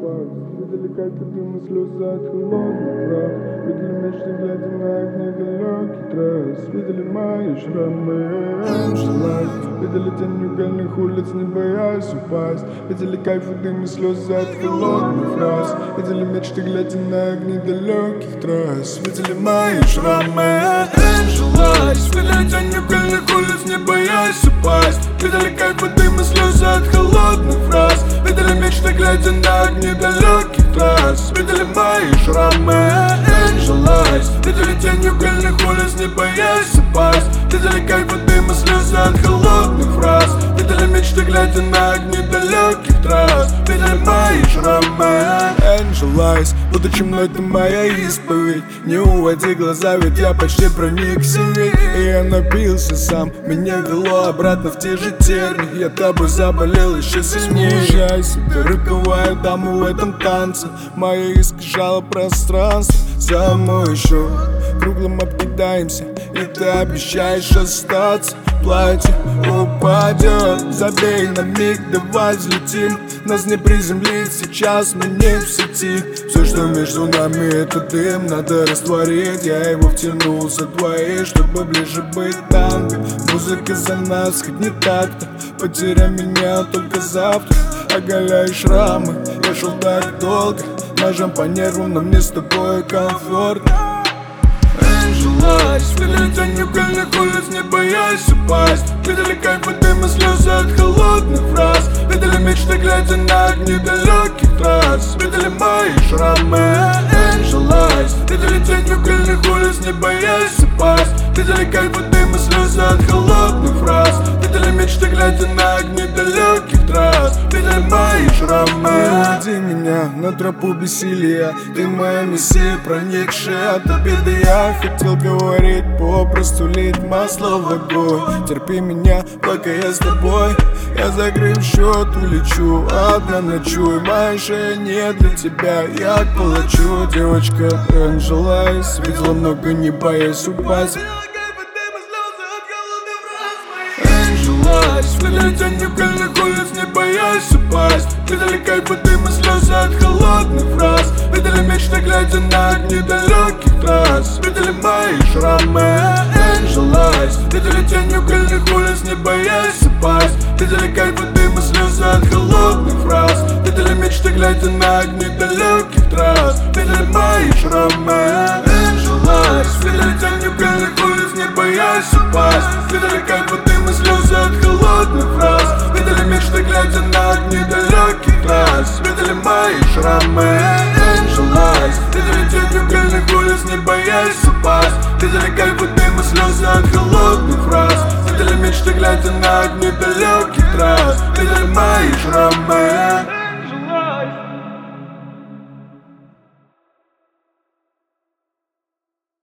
спать. Видели капли дыма, слезы от холодных прав. Видели мечты, глядя на огни далекий трасс. Видели мои шрамы, видели тень угольных улиц, не боясь упасть. Видели кайф и дым и слезы от холодных фраз. Видели мечты, глядя на огни далеких трасс. Видели мои шрамы, видели тень угольных улиц, не боясь упасть. Видели кайф и дым и слезы от холодных фраз. Видели мечты, глядя на огни далеких трасс. Видели мои шрамы, видели тень угольных улиц, не боясь упасть. Видели кайф и дым и слезы от холодных фраз. Видели мечты, глядя на огни далеких трасс. Видели мои шрамы. Angel Eyes, будучи мной ты моя исповедь. Не уводи глаза, ведь я почти проникся ведь. И я напился сам, меня вело обратно в те же тернии. Я тобой заболел еще сильнее. Смущайся, ты роковая дама в этом танце. Моя искажала пространство за мой счет. Круглым обкидаемся, и ты обещаешь остаться. Платье упадет, забей на миг, давай взлетим. Нас не приземлить, сейчас мы не в сети. Все, что между нами, это дым, надо растворить. Я его втянул за твои, чтобы ближе быть танго. Музыка за нас, хоть не так-то. Потеряй меня только завтра. Оголяй шрамы, я шел так долго. Ножом по нервам, но мне с тобой комфортно. Видели тень угольных улиц, не боясь упасть. Видели кайф и дым и слезы от холодных фраз. Видели мечты, глядя на огни далеких трасс. Видели мои шрамы, видели тень угольных улиц, не боясь упасть. Видели кайф и дым и слезы от холодных фраз. Видели мечты, глядя на огни далеких трасс. Видели мои шрамы. Веди меня на тропу бессилия. Ты моя мессия, проникшая от обиды. Я хотел говорить, попросту лить масло в огонь. Терпи меня, пока я с тобой. Я закрыв счет, улечу, одна ночуй. Моя шея не для тебя, я к палачу. Девочка Angel Eyes, видела много, не боясь упасть. Видели тень угольных улиц, не боясь упасть. Видели кайф и дым и слезы от холодных фраз. Видели мечты, глядя на огни далеких трасс. Видели мои шрамы, видели тень угольных улиц, не боясь упасть. Видели кайф и дым и слезы от холодных фраз. Видели мечты, глядя на огни далеких трасс. Видели мои шрамы, видели тень угольных улиц, не боясь упасть. Видели кайф и дым и слезы от холодных фраз. Видели мечты, глядя на огни далеких трасс. Видели мои шрамы, видели тень угольных улиц, не боясь упасть. Видели кайф и дым и слезы от холодных фраз. Видели мечты, глядя на огни далеких трасс. Видели мои шрамы.